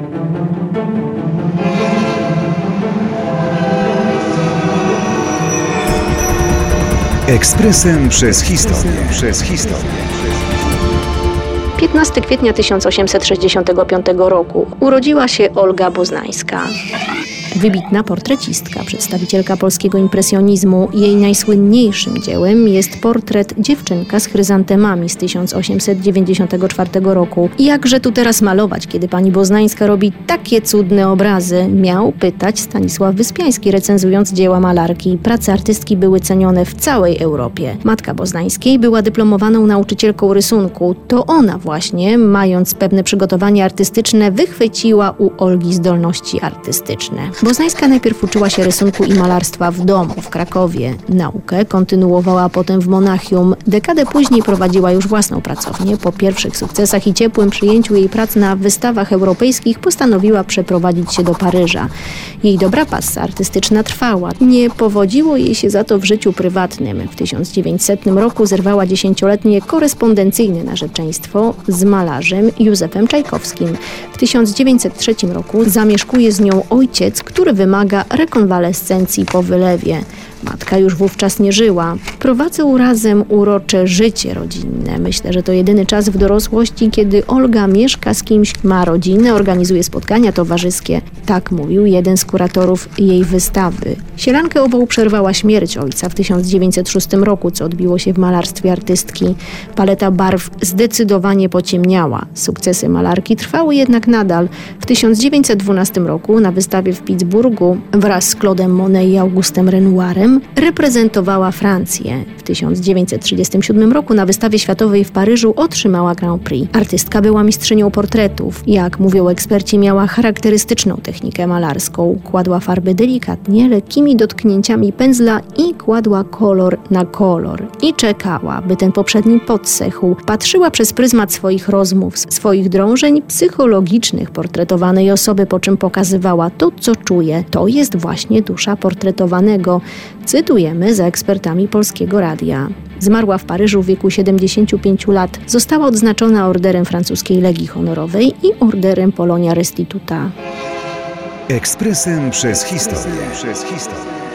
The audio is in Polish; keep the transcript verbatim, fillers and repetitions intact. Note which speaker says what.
Speaker 1: Ekspresem przez historię. Przez historię.
Speaker 2: piętnastego kwietnia tysiąc osiemset sześćdziesiątego piątego roku urodziła się Olga Boznańska. Wybitna portrecistka, przedstawicielka polskiego impresjonizmu. Jej najsłynniejszym dziełem jest portret Dziewczynka z chryzantemami z tysiąc osiemset dziewięćdziesiątego czwartego roku. I jakże tu teraz malować, kiedy pani Boznańska robi takie cudne obrazy? Miał pytać Stanisław Wyspiański, recenzując dzieła malarki. Prace artystki były cenione w całej Europie. Matka Boznańskiej była dyplomowaną nauczycielką rysunku. To ona właśnie, mając pewne przygotowanie artystyczne, wychwyciła u Olgi zdolności artystyczne. Boznańska najpierw uczyła się rysunku i malarstwa w domu w Krakowie. Naukę kontynuowała potem w Monachium. Dekadę później prowadziła już własną pracownię. Po pierwszych sukcesach i ciepłym przyjęciu jej prac na wystawach europejskich postanowiła przeprowadzić się do Paryża. Jej dobra passa artystyczna trwała. Nie powodziło jej się za to w życiu prywatnym. W tysiąc dziewięćsetnym roku zerwała dziesięcioletnie korespondencyjne narzeczeństwo z malarzem Józefem Czajkowskim. W tysiąc dziewięćset trzecim roku zamieszkuje z nią ojciec, który wymaga rekonwalescencji po wylewie. Matka już wówczas nie żyła. Prowadzą razem urocze życie rodzinne. Myślę, że to jedyny czas w dorosłości, kiedy Olga mieszka z kimś, ma rodzinę, organizuje spotkania towarzyskie. Tak mówił jeden z kuratorów jej wystawy. Sielankę ową przerwała śmierć ojca w tysiąc dziewięćset szóstym roku, co odbiło się w malarstwie artystki. Paleta barw zdecydowanie pociemniała. Sukcesy malarki trwały jednak nadal. W tysiąc dziewięćset dwunastym roku na wystawie w Pittsburghu wraz z Claude'em Monet i Augustem Renoirem reprezentowała Francję. W tysiąc dziewięćset trzydziestym siódmym roku na wystawie światowej w Paryżu otrzymała Grand Prix. Artystka była mistrzynią portretów. Jak mówią eksperci, miała charakterystyczną technikę malarską. Kładła farby delikatnie, lekkimi dotknięciami pędzla i kładła kolor na kolor. I czekała, by ten poprzedni podsechł. Patrzyła przez pryzmat swoich rozmów, swoich drążeń psychologicznych portretowanej osoby, po czym pokazywała to, co czuje. To jest właśnie dusza portretowanego. Cytujemy za ekspertami Polskiego Radia. Zmarła w Paryżu w wieku siedemdziesięciu pięciu lat. Została odznaczona orderem francuskiej Legii Honorowej i orderem Polonia Restituta.
Speaker 1: Ekspresem przez historię. Przez historię.